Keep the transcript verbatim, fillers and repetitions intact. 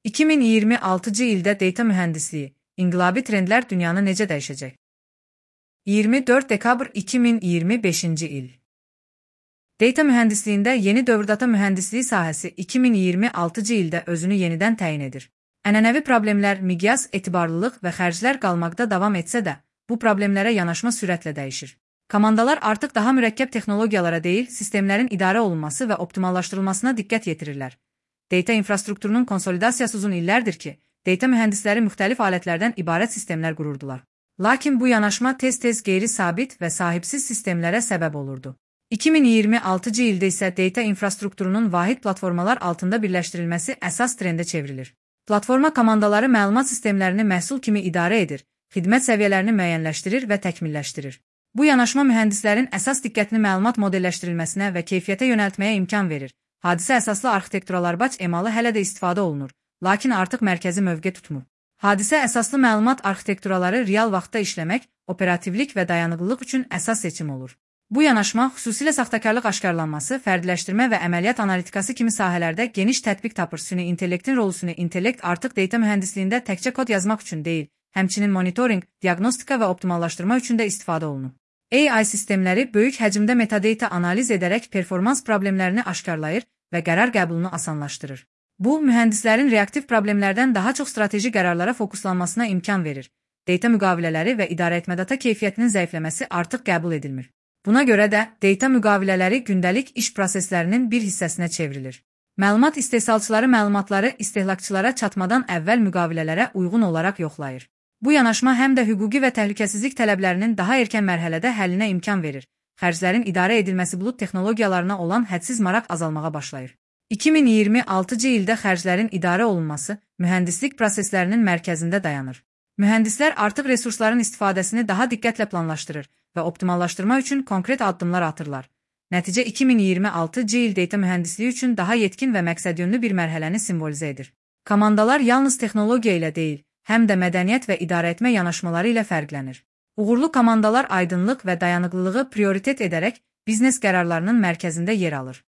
iki min iyirmi altıncı ildə data mühəndisliyi, inqilabi trendlər dünyanı necə dəyişəcək? iyirmi dörd dekabr iki min iyirmi beşinci il. Data mühəndisliyində yeni dövr data mühəndisliyi sahəsi iki min iyirmi altıncı ildə özünü yenidən təyin edir. Ənənəvi problemlər, miqyas, etibarlılıq və xərclər qalmaqda davam etsə də, bu problemlərə yanaşma sürətlə dəyişir. Komandalar artıq daha mürəkkəb texnologiyalara deyil, sistemlərin idarə olunması və optimallaşdırılmasına diqqət yetirirlər. Data infrastrukturunun konsolidasiyası uzun illərdir ki, data mühəndisləri müxtəlif alətlərdən ibarət sistemlər qururdular. Lakin bu yanaşma tez-tez qeyri-sabit və sahibsiz sistemlərə səbəb olurdu. iki min iyirmi altıncı ildə isə data infrastrukturunun vahid platformalar altında birləşdirilməsi əsas trendə çevrilir. Platforma komandaları məlumat sistemlərini məhsul kimi idarə edir, xidmət səviyyələrini müəyyənləşdirir və təkmilləşdirir. Bu yanaşma mühəndislərin əsas diqqətini məlumat modelləşdirilməsinə və keyfiyyətə yönəltməyə imkan verir. Hadisə əsaslı arxitekturalar baş emalı hələ də istifadə olunur, lakin artıq mərkəzi mövqe tutmur. Hadisə əsaslı məlumat arxitekturaları real vaxtda işləmək, operativlik və dayanıqlılıq üçün əsas seçim olur. Bu yanaşma xüsusilə saxtakarlıq aşkarlanması, fərdiləşdirmə və əməliyyat analitikası kimi sahələrdə geniş tətbiq tapır. Süni intellektin rolu süni intellekt artıq data mühəndisliyində təkcə kod yazmaq üçün deyil, həmçinin monitoring, diaqnostika və optimallaşdırma üçün də istifadə olunur. A I sistemləri böyük həcmdə metadata analiz edərək performans problemlərini aşkarlayır və qərar qəbulunu asanlaşdırır. Bu, mühəndislərin reaktiv problemlərdən daha çox strateji qərarlara fokuslanmasına imkan verir. Data müqavilələri və idarəetmə data keyfiyyətinin zəifləməsi artıq qəbul edilmir. Buna görə də data müqavilələri gündəlik iş proseslərinin bir hissəsinə çevrilir. Məlumat istehsalçıları məlumatları istehlakçılara çatmadan əvvəl müqavilələrə uyğun olaraq yoxlayır. Bu yanaşma həm də hüquqi və təhlükəsizlik tələblərinin daha erkən mərhələdə həllinə imkan verir. Xərclərin idarə edilməsi bulut texnologiyalarına olan hədsiz maraq azalmağa başlayır. iki min iyirmi altıncı ildə xərclərin idarə olunması mühəndislik proseslərinin mərkəzində dayanır. Mühəndislər artıq resursların istifadəsini daha diqqətlə planlaşdırır və optimallaşdırma üçün konkret addımlar atırlar. Nəticə iki min iyirmi altıncı il data mühəndisliyi üçün daha yetkin və məqsədyönlü bir mərhələni simvolizə edir. Komandalar yalnız texnologiya ilə deyil, həm də mədəniyyət və idarəetmə yanaşmaları ilə fərqlənir. Uğurlu komandalar aydınlıq və dayanıqlılığı prioritet edərək biznes qərarlarının mərkəzində yer alır.